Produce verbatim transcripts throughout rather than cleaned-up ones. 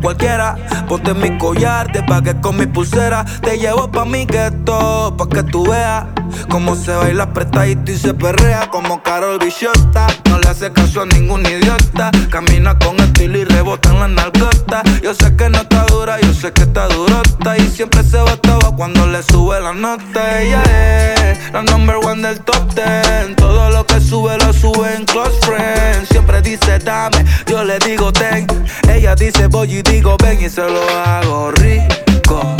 cualquiera. Ponte mi collar, te pagué con mi pulsera. Te llevo pa' mi gueto, pa' que tú veas cómo se baila apretadito y se perrea como Karol Bichota. No le hace caso a ningún idiota. Camina con estilo y rebota en la nalgota. Yo sé que no está dura, yo sé que está durota. Y siempre se botaba cuando le sube la nota. Ella es la number one del top ten. Todo lo que sube lo sube en close friends. Siempre dice dame, yo le digo ten. Ella dice voy y digo ven y se lo hago rico,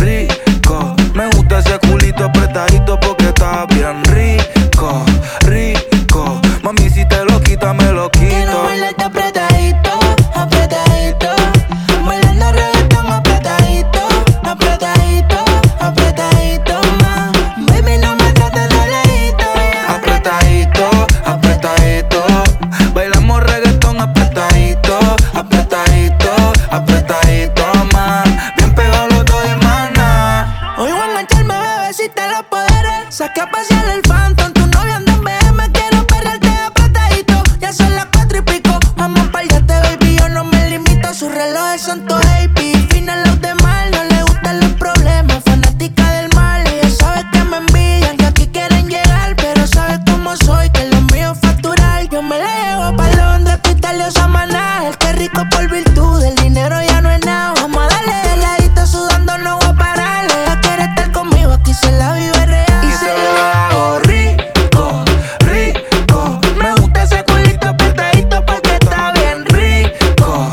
rico. Me gusta ese culito apretadito porque está bien rico, rico. Mami, si te lo quita, me lo quito. Quiero bailarte apretadito, apretadito. Bailando reggaetón apretadito, apretadito, apretadito más. Baby, no me trates de lejito. Apretadito, apretadito. Bailamos reggaetón apretadito, apretadito, apretadito más. Bien pegados los dos, hermana. Hoy voy a engancharme, bebecita, los poderes. Saqué a pasear el Phantom, tu novia anda en B M. Quiero perrearte apretadito. Ya son las cuatro y pico. Vamos pa'l yate, baby, yo no me limito. Su reloj es santo, baby. Fina los demás, no le gustan los problemas. Fanática del mal, ella sabe que me envidian, que aquí quieren llegar, pero sabe cómo soy, que lo mío es facturar. Yo me la llevo pa' Londres, Pitalio, Samaná. El que es rico por virtud, el dinero ya no es nada. Vamos a darle de ladito, sudando no voy a parar. Ella quiere estar conmigo, aquí se la vive real. Y se lo hago rico, rico. Me gusta ese culito apretadito porque está bien rico,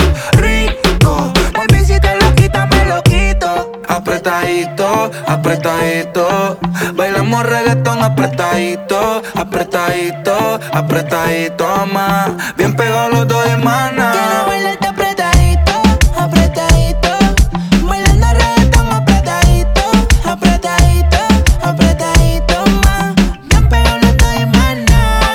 rico. Mami, si te lo quita, me lo quito. Apretadito, apretadito. Bailamos reggaetón apretadito, apretadito, apretadito más. Bien pegados los dos, hermanas. Quiero bailarte apretadito, apretadito. Bailando reggaetón apretadito, apretadito, apretadito más. Bien pegados los dos, hermanas.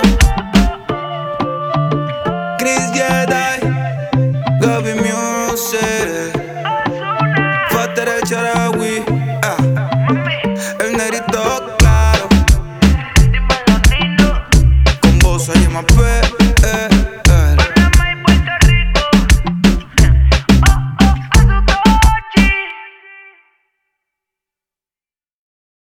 Chris Jedi, Gaby Music, Fater el Charawi, ah, el negrito claro. Con vos se llama P.